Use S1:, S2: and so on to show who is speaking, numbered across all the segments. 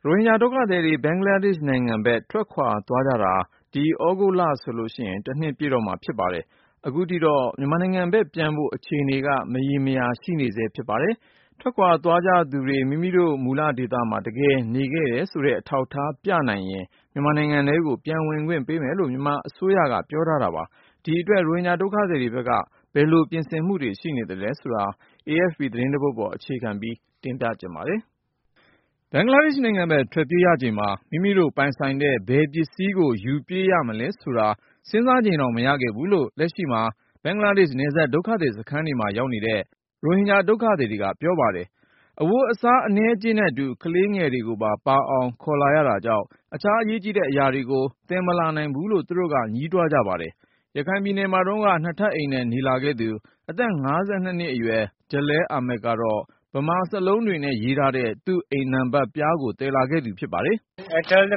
S1: ရိုဟင်ဂျာဒုက္ခသည်တွေဘင်္ဂလားဒေ့ရှ်နိုင်ငံဘက်ထွက်ခွာသွားကြတာဒီဩဂုတ်လဆိုရင်တစ်နှစ်ပြည့်တော့မှာဖြစ်ပါတယ်။အခုထိတော့မြန်မာနိုင်ငံဘက်ပြန်ဖို့အခြေအနေကမရေမရာရှိနေဆဲဖြစ်ပါတယ်။ထွက်ခွာသွားကြသူတွေမိမိတို့မူလဒေသမှာတကယ်နေခဲ့တယ်ဆိုတဲ့အထောက်အထားပြနိုင်ရင်မြန်မာနိုင်ငံထဲကိုပြန်ဝင်ခွင့်ပေးမယ်လို့မြန်မာအစိုးရကပြောထားတာပါ။ဒီအတွက်ရိုဟင်ဂျာဒုက္ခသည်တွေဘက်ကဘယ်လိုပြင်ဆင်မှုတွေရှိနေသလဲဆိုတာ AFP သတင်းတပုဒ်ပေါ်အခြေခံပြီးတင်ပြကြပါမယ်။ဘင်္ဂလားဒေ့ရှ်နိုင်ငံဘက်ထွက်ပြေးရချိန်မှာမိမိတို့ပိုင်ဆိုင်တဲ့ဘယ်ပစ္စည်းကိုယူပြေးရမလဲဆိုတာစဉ်းစားချိန်တော့မရခဲ့ဘူးလို့လက်ရှိမှာဘင်္ဂလားဒေ့ရှ်နယ်စပ်ဒုက္ခသည်စခန်းတွေမှာရောက်နေတဲ့ရိုဟင်ဂျာဒုက္ခသည်တွေကပြောပါတယ်။အဝတ်အစားအနည်းအကျဉ်းနဲ့အတူကလေးငယ်တွေကိုပါအောင်ခေါ်လာရတာကြောင့်အခြားအရေးကြီးတဲ့အရာတွေကိုသင်မလာနိုင်ဘူးလို့သူတို့ကညည်းတွားကြပါတယ်။ရခိုင်ပြည်နယ်မှာတုန်းကနှစ်ထပ်အိမ်နဲ့နေလာခဲ့သူအသက်52နှစ်အရွယ်ဂျလဲအာမက်ကတော့ဗမာစက်လုံးတွေနဲ့ရေးထားတဲ့သူ့အိမ်နံပါတ်ပြားကိုတည်လာခဲ့သူဖြစ်ပါတယ်။
S2: "ဒါကျွန်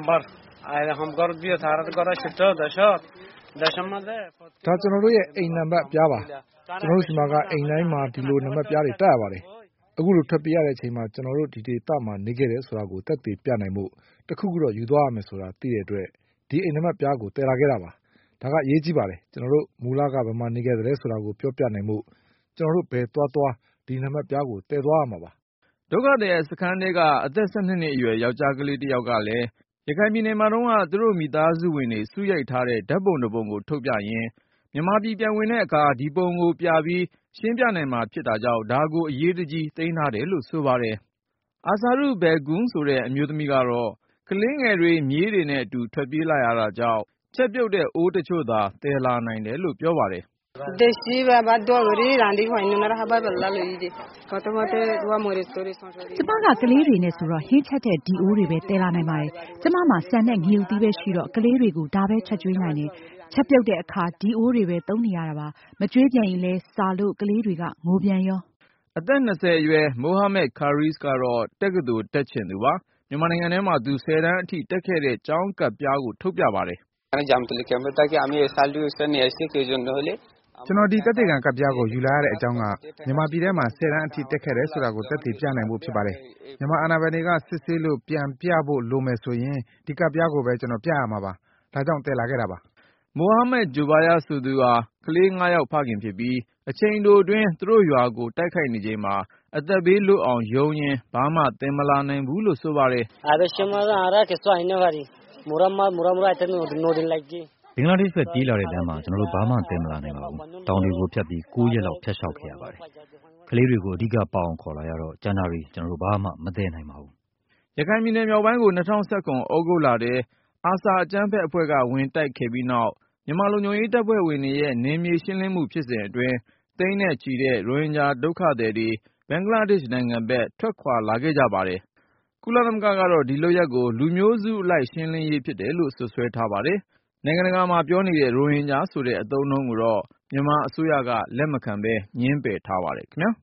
S2: တော်တို့ရဲ့အိမ်နံပါတ်ပြားပါ။ကျွန်တော်တို့ဆီမှာကအိမ်တိုင်းမှာဒီလိုနံပါတ်ပြားတွေတပ်ရပါတယ်။အခုလိုထွက်ပြေးရတဲ့အချိန်မှာကျွန်တော်တို့ဒီဒေသမှာနေခဲ့တယ်ဆိုတာကိုသက်သေပြနိုင်ဖို့တခုခုတော့ယူသွားရမယ်ဆိုတာသိတဲ့အတွက်ဒီအိမ်နံပါတ်ပြားကိုတည်လာခဲ့တာပါ။ဒါကအရေးကြီးပါတယ်။ကျွန်တော်တို့မူလကဘယ်မှာနေခဲ့တယ်ဆိုတာကိုပြောပြနိုင်ဖို့ကျွန်တော်တို့ဘယ်သွားဒီနံပါတ်ပြားကိုတည်သွားရမှာပါ။
S1: " ဒုက္ခသည်စခန်းထဲကအသက်12နှစ်အရွယ်ယောက်ျားကလေးတစ်ယောက်ကလည်းရခိုင်ပြည်နယ်မှာတုန်းကသူတို့မိသားစုဝင်တွေစုရိုက်ထားတဲ့ဓာတ်ပုံတစ်ပုံကိုထုတ်ပြရင်းမြန်မာပြည်ပြန်ဝင်တဲ့အခါဒီပုံကိုပြပြီးရှင်းပြနိုင်မှာဖြစ်တာကြောင့်ဒါကိုအရေးတကြီးသိမ်းထားတယ်လို့ဆိုပါတယ်။ အာဆာရုဘယ်ဂွန်းဆိုတဲ့အမျိုးသမီးကတော့ကလေးငယ်တွေမြေးတွေနဲ့အတူထွက်ပြေးလာရတာကြောင့်ချက်ပြုတ်တဲ့အိုးတချို့သာသယ်လာနိုင်တယ်လို့ပြောပါတယ်။
S3: "ကျမကကလေးတွေနဲ့ဆိုတော့ဟင်းချက်တဲ့ဒီအိုးတွေပဲသယ်လာနိုင်ပါတယ်။ကျမမှာဆန်နဲ့ငရုတ်သီးပဲရှိတော့ကလေးတွေကိုဒါပဲချက်ကျွေးနိုင်တယ်။ချက်ပြုတ်တဲ့အခါဒီအိုးတွေပဲသုံးနေရတာပါ။မကျွေးပြန်ရင်လဲစာလို့ကလေးတွေကငိုပြန်ရော
S1: ။အသက်20အရွယ်မိုဟာမက်ခါရီးစ်ကတော့တက္ကသိုလ်တက်ချင်သူပါ။မြန်မာနိုင်ငံထဲမှာသူ10တန်းအထိတက်ခဲ့တဲ့ကျောင်းကဒ်ပြားကိုထုတ်ပြပါတယ်။
S4: "ကျွန်တော်ဒီသက်သေခံကဒ်ပြားကိုယူလာရတဲ့အကြောင်းကမြန်မာပြည်ထဲမှာ10တန်းအထိတက်ခဲ့တယ်ဆိုတာကိုသက်သေပြနိုင်ဖို့ဖြစ်ပါတယ်။မြန်မာအာဏာပိုင်တွေကစစ်ဆေးလို့ပြန်ပြဖို့လိုမယ်ဆိုရင်ဒီကဒ်ပြားကိုပဲကျွန်တော်ပြရမှာပါ။ဒါကြောင့်သယ်လာခဲ့တာပါ
S1: " မိုဟာမက်ဂျိုဘာယာဆိုသူဟာကလေး5ယောက်ဖခင်ဖြစ်ပြီးအချိန်တိုအတွင်းသူတို့ရွာကိုတိုက်ခိုက်နေချိန်မှာအသက်ဘေးလွတ်အောင်ရုန်းရင်းဘာမှသင်မလာနိုင်ဘူးလို့ဆိုပါတယ်။
S5: "ဘင်္ဂလားဒေ့ရှ်ဘက်ပြေးလာတဲ့လမ်းမှာကျွန်တော်တို့ဘာမှသင်မလာနိုင်ပါဘူး။တောင်တွေကိုဖြတ်ပြီး9ရက်လောက်ဖြတ်လျှောက်ခဲ့ရပါတယ်။ကလေးတွေကိုအဓိကပါအောင်ခေါ်လာရတော့ကျန်တာတွေကျွန်တော်တို့ဘာမှမသယ်နိုင်ပါဘူး
S1: " ရခိုင်ပြည်နယ်မြောက်ပိုင်းကို2019သြဂုတ်လထဲARSA အကြမ်းဖက်အဖွဲ့ကဝင်တိုက်ခဲ့ပြီးနောက်မြန်မာလုံခြုံရေးတပ်ဖွဲ့ဝင်တွေရဲ့နယ်မြေရှင်းလင်းမှုဖြစ်စဉ်အတွင်းသိန်းနဲ့ချီတဲ့ရိုဟင်ဂျာဒုက္ခသည်တွေဘင်္ဂလားဒေ့ရှ်နိုင်ငံဘက်ထွက်ခွာလာခဲ့ကြပါတယ်။ ကုလသမဂ္ဂကတော့ဒီလုပ်ရပ်ကိုလူမျိုးစုအလိုက်ရှင်းလင်းရေးဖြစ်တယ်လို့စွပ်စွဲထားပါတယ်။ နိုင်ငံတကာမှာပြောနေတဲ့ရိုဟင်ဂျာဆိုတဲ့အသုံးအနှုန်းကိုတော့မြန်မာအစိုးရကလက်မခံပဲငြင်းပယ်ထားပါတယ်ခင်ဗျာ